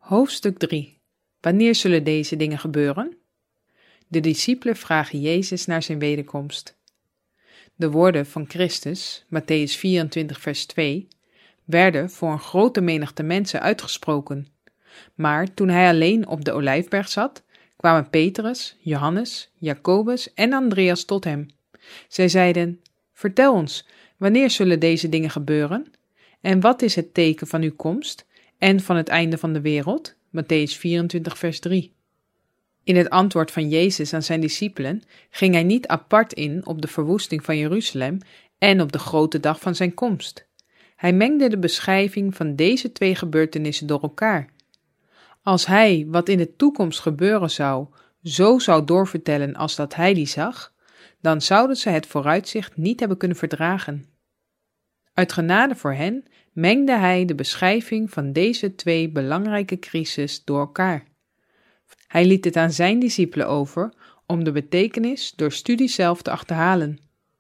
Hoofdstuk 3. Wanneer zullen deze dingen gebeuren? De discipelen vragen Jezus naar zijn wederkomst. De woorden van Christus, Mattheüs 24 vers 2, werden voor een grote menigte mensen uitgesproken. Maar toen hij alleen op de Olijfberg zat, kwamen Petrus, Johannes, Jacobus en Andreas tot hem. Zij zeiden: Vertel ons, wanneer zullen deze dingen gebeuren? En wat is het teken van uw komst en van het einde van de wereld? Mattheüs 24 vers 3. In het antwoord van Jezus aan zijn discipelen ging hij niet apart in op de verwoesting van Jeruzalem en op de grote dag van zijn komst. Hij mengde de beschrijving van deze twee gebeurtenissen door elkaar. Als hij wat in de toekomst gebeuren zou, zo zou doorvertellen als dat hij die zag, dan zouden ze het vooruitzicht niet hebben kunnen verdragen. Uit genade voor hen mengde hij de beschrijving van deze twee belangrijke crises door elkaar. Hij liet het aan zijn discipelen over om de betekenis door studie zelf te achterhalen.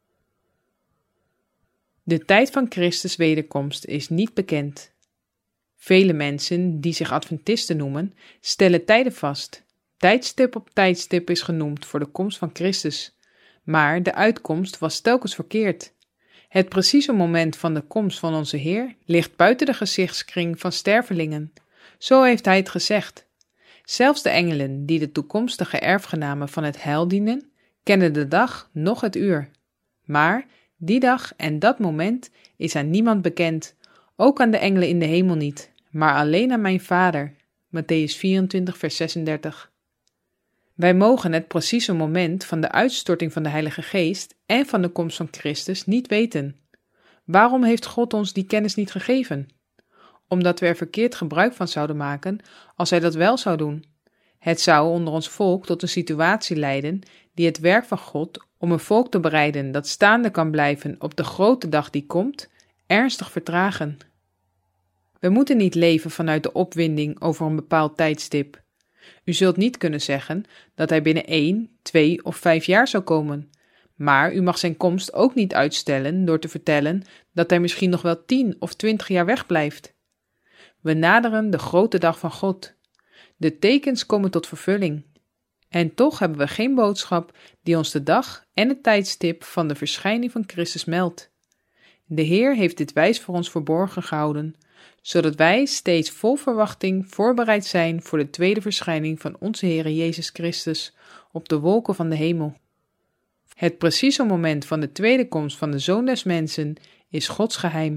De tijd van Christus' wederkomst is niet bekend. Vele mensen, die zich Adventisten noemen, stellen tijden vast. Tijdstip op tijdstip is genoemd voor de komst van Christus, maar de uitkomst was telkens verkeerd. Het precieze moment van de komst van onze Heer ligt buiten de gezichtskring van stervelingen. Zo heeft hij het gezegd. Zelfs de engelen die de toekomstige erfgenamen van het heil dienen, kennen de dag noch het uur. Maar die dag en dat moment is aan niemand bekend, ook aan de engelen in de hemel niet, maar alleen aan mijn Vader. Mattheüs 24 vers 36. Wij mogen het precieze moment van de uitstorting van de Heilige Geest en van de komst van Christus niet weten. Waarom heeft God ons die kennis niet gegeven? Omdat we er verkeerd gebruik van zouden maken als hij dat wel zou doen. Het zou onder ons volk tot een situatie leiden die het werk van God om een volk te bereiden dat staande kan blijven op de grote dag die komt, ernstig vertragen. We moeten niet leven vanuit de opwinding over een bepaald tijdstip. U zult niet kunnen zeggen dat hij binnen 1, 2 of 5 jaar zou komen. Maar u mag zijn komst ook niet uitstellen door te vertellen dat hij misschien nog wel 10 of 20 jaar wegblijft. We naderen de grote dag van God. De tekens komen tot vervulling. En toch hebben we geen boodschap die ons de dag en het tijdstip van de verschijning van Christus meldt. De Heer heeft dit wijs voor ons verborgen gehouden, zodat wij steeds vol verwachting voorbereid zijn voor de tweede verschijning van onze Heere Jezus Christus op de wolken van de hemel. Het precieze moment van de tweede komst van de Zoon des Mensen is Gods geheim.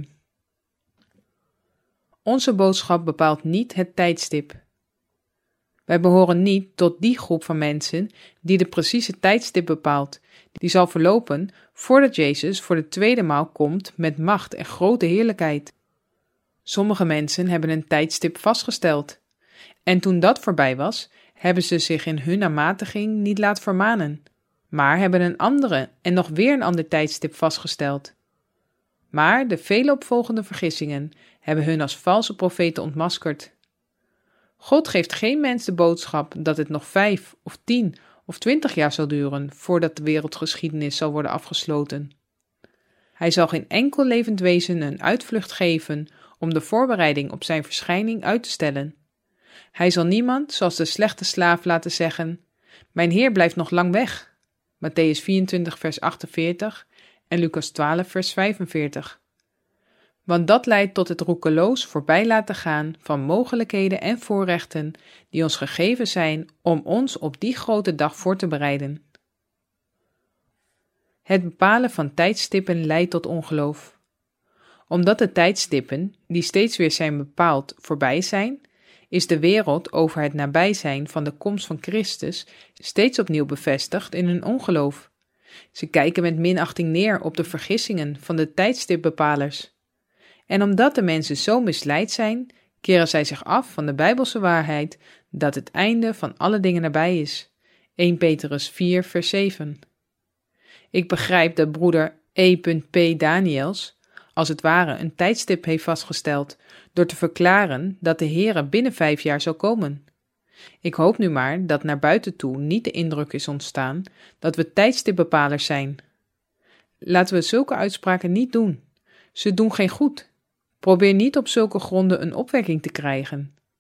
Onze boodschap bepaalt niet het tijdstip. Wij behoren niet tot die groep van mensen die de precieze tijdstip bepaalt, die zal verlopen voordat Jezus voor de tweede maal komt met macht en grote heerlijkheid. Sommige mensen hebben een tijdstip vastgesteld. En toen dat voorbij was, hebben ze zich in hun aanmatiging niet laten vermanen, maar hebben een andere en nog weer een ander tijdstip vastgesteld. Maar de vele opvolgende vergissingen hebben hun als valse profeten ontmaskerd. God geeft geen mens de boodschap dat het nog 5 of 10 of 20 jaar zal duren voordat de wereldgeschiedenis zal worden afgesloten. Hij zal geen enkel levend wezen een uitvlucht geven om de voorbereiding op zijn verschijning uit te stellen. Hij zal niemand, zoals de slechte slaaf, laten zeggen: Mijn Heer blijft nog lang weg. Mattheüs 24 vers 48 en Lucas 12 vers 45. Want dat leidt tot het roekeloos voorbij laten gaan van mogelijkheden en voorrechten die ons gegeven zijn om ons op die grote dag voor te bereiden. Het bepalen van tijdstippen leidt tot ongeloof. Omdat de tijdstippen, die steeds weer zijn bepaald, voorbij zijn, is de wereld over het nabij zijn van de komst van Christus steeds opnieuw bevestigd in hun ongeloof. Ze kijken met minachting neer op de vergissingen van de tijdstipbepalers. En omdat de mensen zo misleid zijn, keren zij zich af van de Bijbelse waarheid dat het einde van alle dingen nabij is. 1 Petrus 4 vers 7. Ik begrijp dat broeder E.P. Daniels als het ware een tijdstip heeft vastgesteld door te verklaren dat de Heere binnen 5 jaar zal komen. Ik hoop nu maar dat naar buiten toe niet de indruk is ontstaan dat we tijdstipbepalers zijn. Laten we zulke uitspraken niet doen. Ze doen geen goed. Probeer niet op zulke gronden een opwekking te krijgen.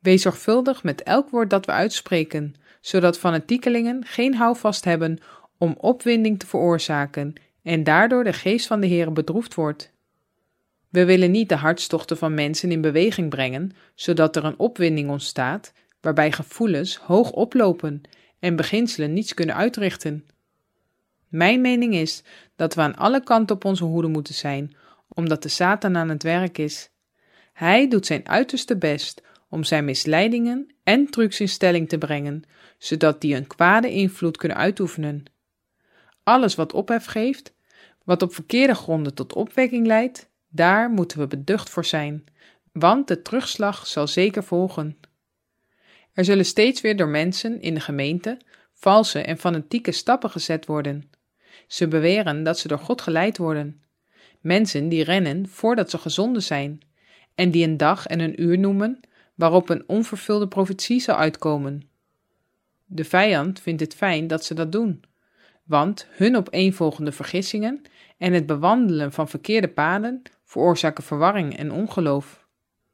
Wees zorgvuldig met elk woord dat we uitspreken, zodat fanatiekelingen geen houvast hebben om opwinding te veroorzaken en daardoor de geest van de Heere bedroefd wordt. We willen niet de hartstochten van mensen in beweging brengen, zodat er een opwinding ontstaat, waarbij gevoelens hoog oplopen en beginselen niets kunnen uitrichten. Mijn mening is dat we aan alle kanten op onze hoede moeten zijn, omdat de Satan aan het werk is. Hij doet zijn uiterste best om zijn misleidingen en trucs in stelling te brengen, zodat die een kwade invloed kunnen uitoefenen. Alles wat ophef geeft, wat op verkeerde gronden tot opwekking leidt, daar moeten we beducht voor zijn, want de terugslag zal zeker volgen. Er zullen steeds weer door mensen in de gemeente valse en fanatieke stappen gezet worden. Ze beweren dat ze door God geleid worden. Mensen die rennen voordat ze gezonden zijn en die een dag en een uur noemen waarop een onvervulde profetie zal uitkomen. De vijand vindt het fijn dat ze dat doen, want hun opeenvolgende vergissingen en het bewandelen van verkeerde paden veroorzaken verwarring en ongeloof.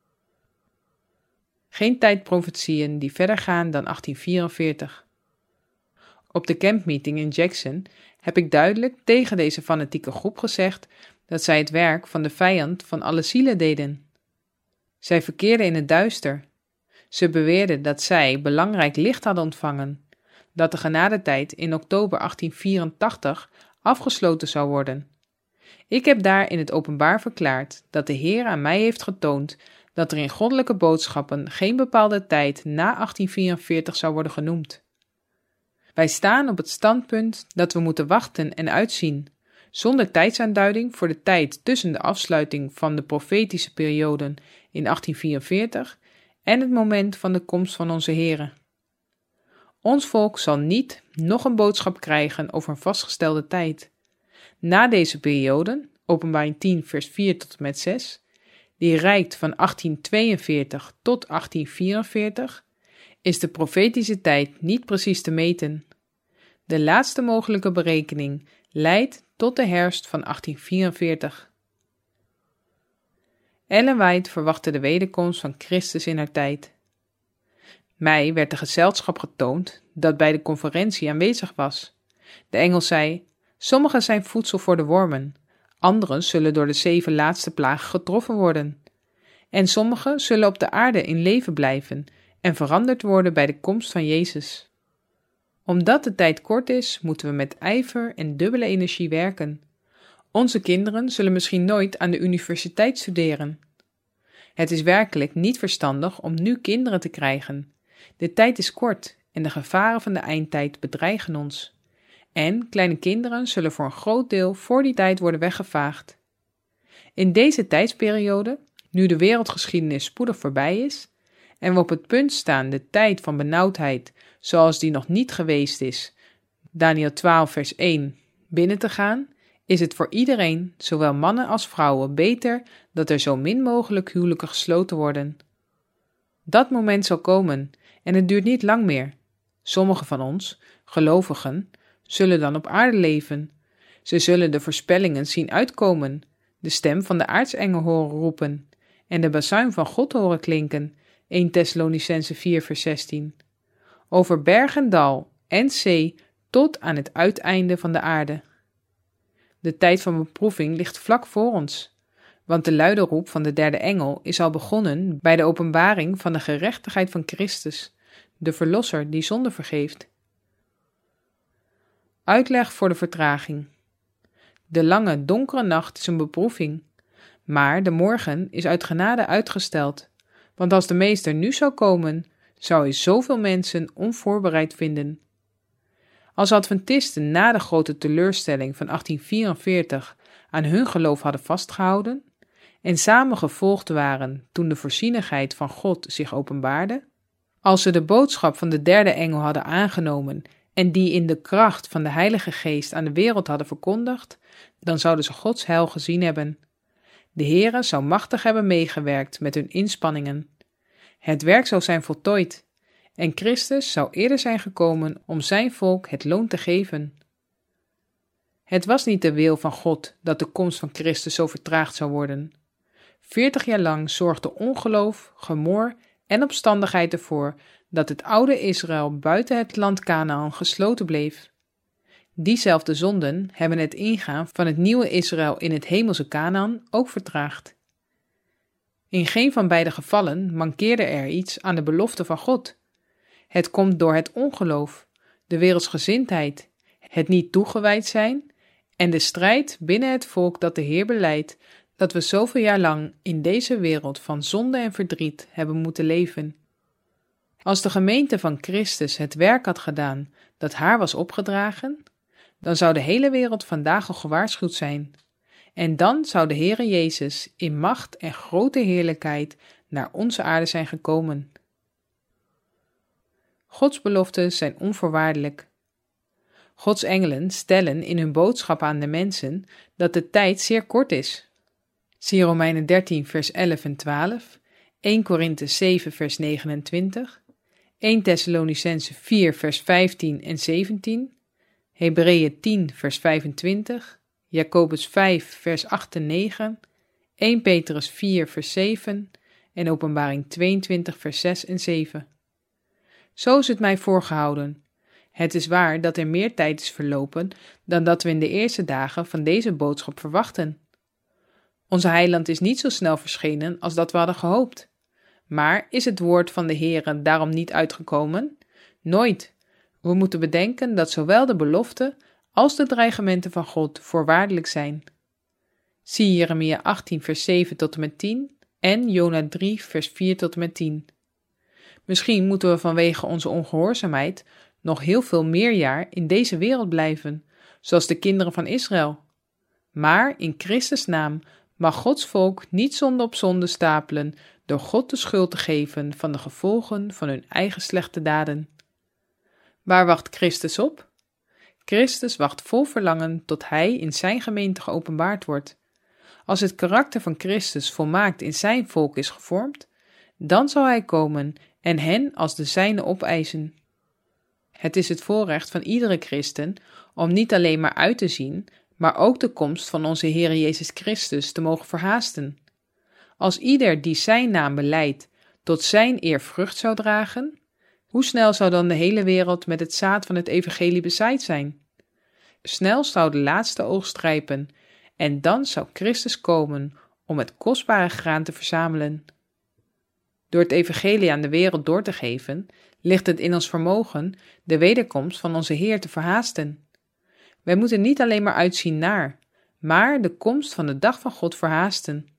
Geen tijdprofetieën die verder gaan dan 1844. Op de campmeeting in Jackson heb ik duidelijk tegen deze fanatieke groep gezegd dat zij het werk van de vijand van alle zielen deden. Zij verkeerden in het duister. Ze beweerden dat zij belangrijk licht hadden ontvangen, dat de genadetijd in oktober 1884 afgesloten zou worden. Ik heb daar in het openbaar verklaard dat de Heer aan mij heeft getoond dat er in goddelijke boodschappen geen bepaalde tijd na 1844 zou worden genoemd. Wij staan op het standpunt dat we moeten wachten en uitzien, zonder tijdsaanduiding voor de tijd tussen de afsluiting van de profetische perioden in 1844 en het moment van de komst van onze Heere. Ons volk zal niet nog een boodschap krijgen over een vastgestelde tijd. Na deze periode, Openbaring 10 vers 4 tot en met 6, die reikt van 1842 tot 1844, is de profetische tijd niet precies te meten. De laatste mogelijke berekening leidt tot de herfst van 1844. Ellen White verwachtte de wederkomst van Christus in haar tijd. Mij werd de gezelschap getoond dat bij de conferentie aanwezig was. De engel zei: sommigen zijn voedsel voor de wormen, anderen zullen door de 7 laatste plagen getroffen worden. En sommigen zullen op de aarde in leven blijven en veranderd worden bij de komst van Jezus. Omdat de tijd kort is, moeten we met ijver en dubbele energie werken. Onze kinderen zullen misschien nooit aan de universiteit studeren. Het is werkelijk niet verstandig om nu kinderen te krijgen. De tijd is kort en de gevaren van de eindtijd bedreigen ons. En kleine kinderen zullen voor een groot deel voor die tijd worden weggevaagd. In deze tijdsperiode, nu de wereldgeschiedenis spoedig voorbij is en we op het punt staan de tijd van benauwdheid, zoals die nog niet geweest is, Daniël 12 vers 1, binnen te gaan, is het voor iedereen, zowel mannen als vrouwen, beter dat er zo min mogelijk huwelijken gesloten worden. Dat moment zal komen en het duurt niet lang meer. Sommigen van ons, gelovigen, zullen dan op aarde leven. Ze zullen de voorspellingen zien uitkomen, de stem van de aartsengel horen roepen en de bazuin van God horen klinken, 1 Thessalonicenzen 4 vers 16. Over berg en dal en zee tot aan het uiteinde van de aarde. De tijd van beproeving ligt vlak voor ons, want de luide roep van de derde engel is al begonnen bij de openbaring van de gerechtigheid van Christus, de Verlosser die zonde vergeeft. Uitleg voor de vertraging. De lange, donkere nacht is een beproeving, maar de morgen is uit genade uitgesteld, want als de meester nu zou komen, zou hij zoveel mensen onvoorbereid vinden. Als Adventisten na de grote teleurstelling van 1844 aan hun geloof hadden vastgehouden en samen gevolgd waren toen de voorzienigheid van God zich openbaarde, als ze de boodschap van de derde engel hadden aangenomen en die in de kracht van de Heilige Geest aan de wereld hadden verkondigd, dan zouden ze Gods heil gezien hebben. De Heere zou machtig hebben meegewerkt met hun inspanningen. Het werk zou zijn voltooid en Christus zou eerder zijn gekomen om zijn volk het loon te geven. Het was niet de wil van God dat de komst van Christus zo vertraagd zou worden. 40 jaar lang zorgde ongeloof, gemor en omstandigheid ervoor dat het oude Israël buiten het land Kanaan gesloten bleef. Diezelfde zonden hebben het ingaan van het nieuwe Israël in het hemelse Kanaan ook vertraagd. In geen van beide gevallen mankeerde er iets aan de belofte van God. Het komt door het ongeloof, de wereldsgezindheid, het niet toegewijd zijn en de strijd binnen het volk dat de Heer belijdt dat we zoveel jaar lang in deze wereld van zonde en verdriet hebben moeten leven. Als de gemeente van Christus het werk had gedaan dat haar was opgedragen, dan zou de hele wereld vandaag al gewaarschuwd zijn. En dan zou de Heere Jezus in macht en grote heerlijkheid naar onze aarde zijn gekomen. Gods beloften zijn onvoorwaardelijk. Gods engelen stellen in hun boodschap aan de mensen dat de tijd zeer kort is. Zie Romeinen 13 vers 11 en 12, 1 Korinthe 7 vers 29, 1 Thessalonicense 4 vers 15 en 17, Hebreeën 10 vers 25, Jacobus 5 vers 8 en 9, 1 Petrus 4 vers 7 en Openbaring 22 vers 6 en 7. Zo is het mij voorgehouden. Het is waar dat er meer tijd is verlopen dan dat we in de eerste dagen van deze boodschap verwachten. Onze heiland is niet zo snel verschenen als dat we hadden gehoopt. Maar is het woord van de Heere daarom niet uitgekomen? Nooit. We moeten bedenken dat zowel de beloften als de dreigementen van God voorwaardelijk zijn. Zie Jeremia 18 vers 7 tot en met 10 en Jona 3 vers 4 tot en met 10. Misschien moeten we vanwege onze ongehoorzaamheid nog heel veel meer jaar in deze wereld blijven, zoals de kinderen van Israël. Maar in Christus' naam mag Gods volk niet zonde op zonde stapelen door God de schuld te geven van de gevolgen van hun eigen slechte daden. Waar wacht Christus op? Christus wacht vol verlangen tot Hij in zijn gemeente geopenbaard wordt. Als het karakter van Christus volmaakt in zijn volk is gevormd, dan zal Hij komen en hen als de zijne opeisen. Het is het voorrecht van iedere christen om niet alleen maar uit te zien, maar ook de komst van onze Heere Jezus Christus te mogen verhaasten. Als ieder die zijn naam belijdt tot zijn eer vrucht zou dragen, hoe snel zou dan de hele wereld met het zaad van het evangelie bezaaid zijn? Snel zou de laatste oogst rijpen en dan zou Christus komen om het kostbare graan te verzamelen. Door het evangelie aan de wereld door te geven, ligt het in ons vermogen de wederkomst van onze Heer te verhaasten. Wij moeten niet alleen maar uitzien naar, maar de komst van de dag van God verhaasten.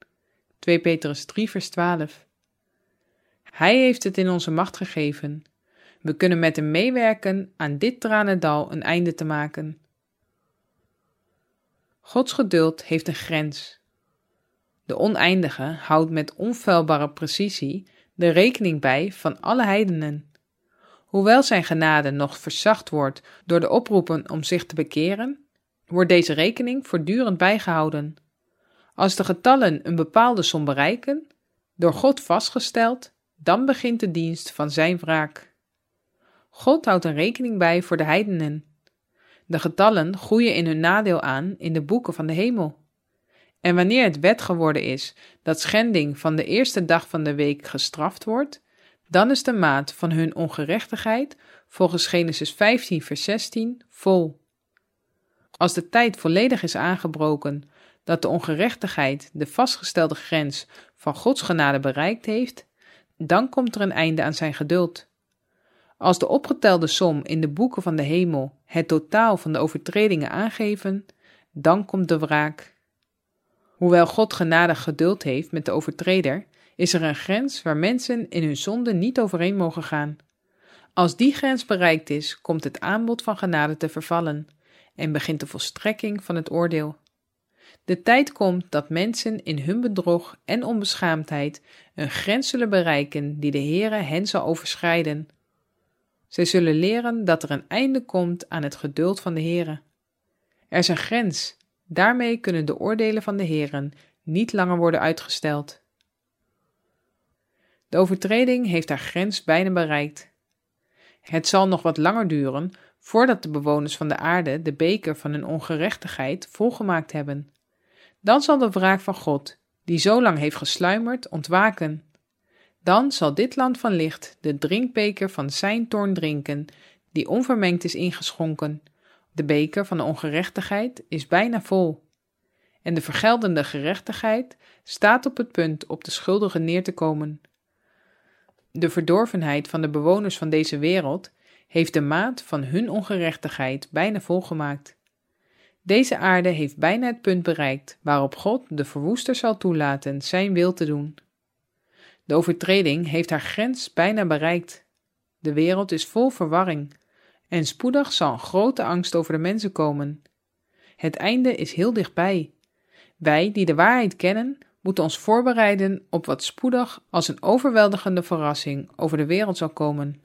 2 Petrus 3 vers 12. Hij heeft het in onze macht gegeven. We kunnen met hem meewerken aan dit tranendal een einde te maken. Gods geduld heeft een grens. De Oneindige houdt met onfeilbare precisie de rekening bij van alle heidenen. Hoewel zijn genade nog verzacht wordt door de oproepen om zich te bekeren, wordt deze rekening voortdurend bijgehouden. Als de getallen een bepaalde som bereiken, door God vastgesteld, dan begint de dienst van zijn wraak. God houdt een rekening bij voor de heidenen. De getallen groeien in hun nadeel aan in de boeken van de hemel. En wanneer het wet geworden is dat schending van de eerste dag van de week gestraft wordt, dan is de maat van hun ongerechtigheid, volgens Genesis 15 vers 16, vol. Als de tijd volledig is aangebroken dat de ongerechtigheid de vastgestelde grens van Gods genade bereikt heeft, dan komt er een einde aan zijn geduld. Als de opgetelde som in de boeken van de hemel het totaal van de overtredingen aangeven, dan komt de wraak. Hoewel God genadig geduld heeft met de overtreder, is er een grens waar mensen in hun zonde niet overheen mogen gaan. Als die grens bereikt is, komt het aanbod van genade te vervallen en begint de volstrekking van het oordeel. De tijd komt dat mensen in hun bedrog en onbeschaamdheid een grens zullen bereiken die de Heere hen zal overschrijden. Zij zullen leren dat er een einde komt aan het geduld van de Heere. Er is een grens, daarmee kunnen de oordelen van de Heeren niet langer worden uitgesteld. De overtreding heeft haar grens bijna bereikt. Het zal nog wat langer duren voordat de bewoners van de aarde de beker van hun ongerechtigheid volgemaakt hebben. Dan zal de wraak van God, die zo lang heeft gesluimerd, ontwaken. Dan zal dit land van licht de drinkbeker van zijn toorn drinken, die onvermengd is ingeschonken. De beker van de ongerechtigheid is bijna vol. En de vergeldende gerechtigheid staat op het punt op de schuldigen neer te komen. De verdorvenheid van de bewoners van deze wereld heeft de maat van hun ongerechtigheid bijna volgemaakt. Deze aarde heeft bijna het punt bereikt waarop God de verwoester zal toelaten zijn wil te doen. De overtreding heeft haar grens bijna bereikt. De wereld is vol verwarring en spoedig zal een grote angst over de mensen komen. Het einde is heel dichtbij. Wij die de waarheid kennen, moeten ons voorbereiden op wat spoedig als een overweldigende verrassing over de wereld zal komen.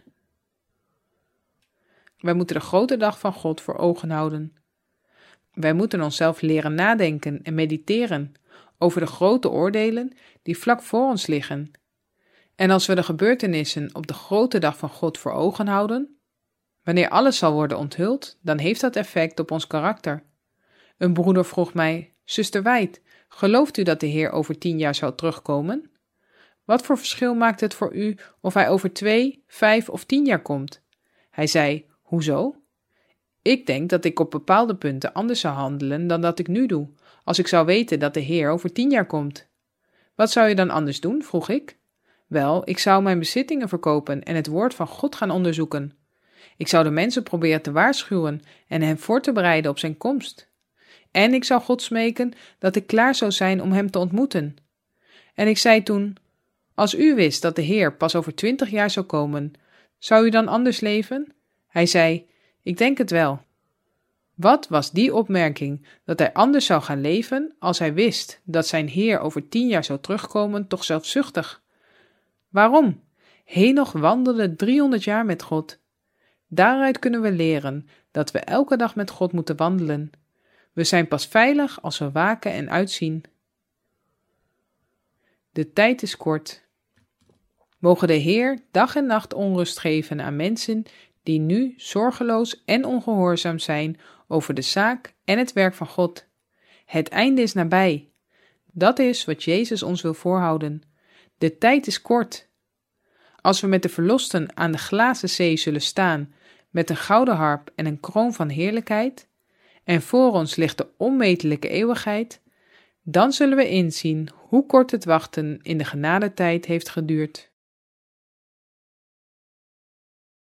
Wij moeten de grote dag van God voor ogen houden. Wij moeten onszelf leren nadenken en mediteren over de grote oordelen die vlak voor ons liggen. En als we de gebeurtenissen op de grote dag van God voor ogen houden, wanneer alles zal worden onthuld, dan heeft dat effect op ons karakter. Een broeder vroeg mij: zuster Wijd, gelooft u dat de Heer over 10 jaar zal terugkomen? Wat voor verschil maakt het voor u of hij over 2, 5 of 10 jaar komt? Hij zei: hoezo? Ik denk dat ik op bepaalde punten anders zou handelen dan dat ik nu doe, als ik zou weten dat de Heer over 10 jaar komt. Wat zou je dan anders doen, vroeg ik. Wel, ik zou mijn bezittingen verkopen en het woord van God gaan onderzoeken. Ik zou de mensen proberen te waarschuwen en hen voor te bereiden op zijn komst. En ik zou God smeken dat ik klaar zou zijn om hem te ontmoeten. En ik zei toen: als u wist dat de Heer pas over 20 jaar zou komen, zou u dan anders leven? Hij zei: ik denk het wel. Wat was die opmerking dat hij anders zou gaan leven als hij wist dat zijn Heer over 10 jaar zou terugkomen toch zelfzuchtig? Waarom? Henoch wandelde 300 jaar met God. Daaruit kunnen we leren dat we elke dag met God moeten wandelen. We zijn pas veilig als we waken en uitzien. De tijd is kort. Mogen de Heer dag en nacht onrust geven aan mensen die nu zorgeloos en ongehoorzaam zijn over de zaak en het werk van God. Het einde is nabij. Dat is wat Jezus ons wil voorhouden. De tijd is kort. Als we met de verlosten aan de glazen zee zullen staan, met een gouden harp en een kroon van heerlijkheid, en voor ons ligt de onmetelijke eeuwigheid, dan zullen we inzien hoe kort het wachten in de genadetijd heeft geduurd.